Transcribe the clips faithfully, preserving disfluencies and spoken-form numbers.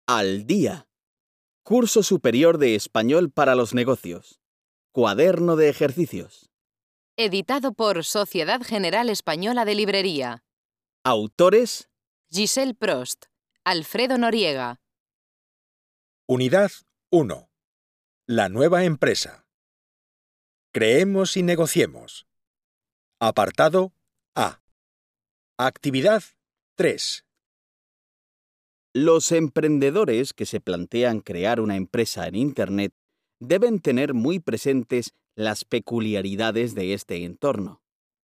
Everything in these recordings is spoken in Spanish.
Al día. Curso superior de español para los negocios. Cuaderno de ejercicios. Editado por Sociedad General Española de Librería. Autores: Giselle Prost, Alfredo Noriega. Unidad uno. La nueva empresa. Creemos y negociemos. Apartado A. Actividad tres. Los emprendedores que se plantean crear una empresa en Internet deben tener muy presentes las peculiaridades de este entorno.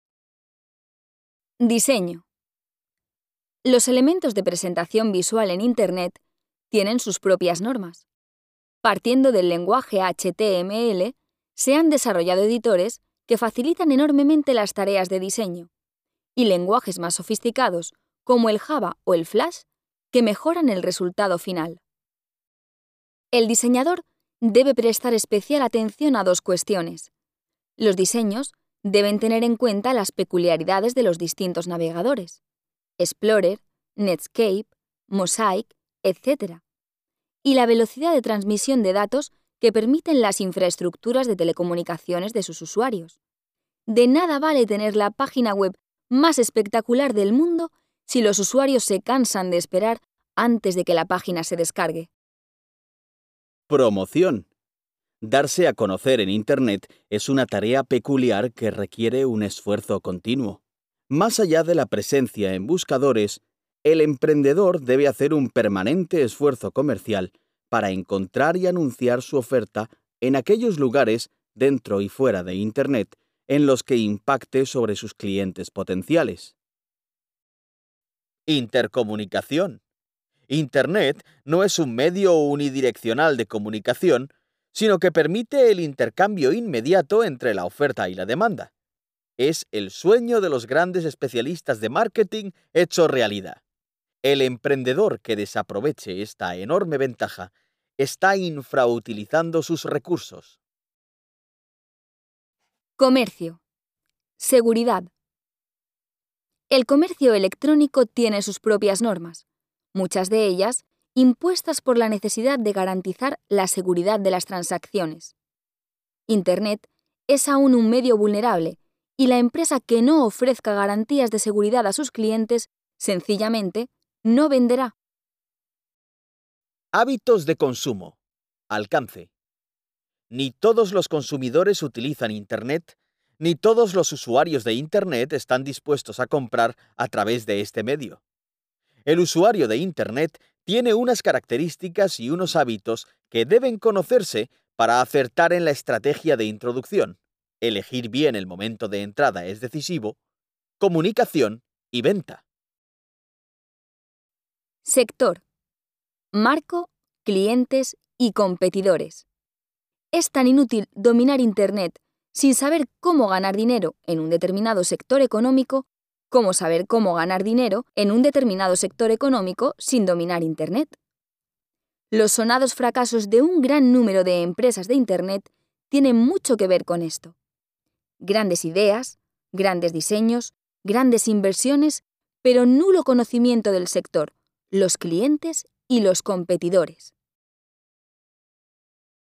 Diseño. Los elementos de presentación visual en Internet tienen sus propias normas. Partiendo del lenguaje H T M L, se han desarrollado editores que facilitan enormemente las tareas de diseño, y lenguajes más sofisticados, como el Java o el Flash, que mejoran el resultado final. El diseñador debe prestar especial atención a dos cuestiones. Los diseños deben tener en cuenta las peculiaridades de los distintos navegadores, Explorer, Netscape, Mosaic, etcétera, y la velocidad de transmisión de datos que permiten las infraestructuras de telecomunicaciones de sus usuarios. De nada vale tener la página web más espectacular del mundo si los usuarios se cansan de esperar antes de que la página se descargue. Promoción. Darse a conocer en Internet es una tarea peculiar que requiere un esfuerzo continuo. Más allá de la presencia en buscadores, el emprendedor debe hacer un permanente esfuerzo comercial para encontrar y anunciar su oferta en aquellos lugares dentro y fuera de Internet en los que impacte sobre sus clientes potenciales. Intercomunicación. Internet no es un medio unidireccional de comunicación, sino que permite el intercambio inmediato entre la oferta y la demanda. Es el sueño de los grandes especialistas de marketing hecho realidad. El emprendedor que desaproveche esta enorme ventaja está infrautilizando sus recursos. Comercio. Seguridad. El comercio electrónico tiene sus propias normas, muchas de ellas impuestas por la necesidad de garantizar la seguridad de las transacciones. Internet es aún un medio vulnerable y la empresa que no ofrezca garantías de seguridad a sus clientes, sencillamente, no venderá. Hábitos de consumo. Alcance. Ni todos los consumidores utilizan Internet, ni todos los usuarios de Internet están dispuestos a comprar a través de este medio. El usuario de Internet tiene unas características y unos hábitos que deben conocerse para acertar en la estrategia de introducción. Elegir bien el momento de entrada es decisivo. Comunicación y venta. Sector. Marco, clientes y competidores. Es tan inútil dominar Internet sin saber cómo ganar dinero en un determinado sector económico como saber cómo ganar dinero en un determinado sector económico sin dominar Internet. Los sonados fracasos de un gran número de empresas de Internet tienen mucho que ver con esto. Grandes ideas, grandes diseños, grandes inversiones, pero nulo conocimiento del sector, los clientes y los competidores.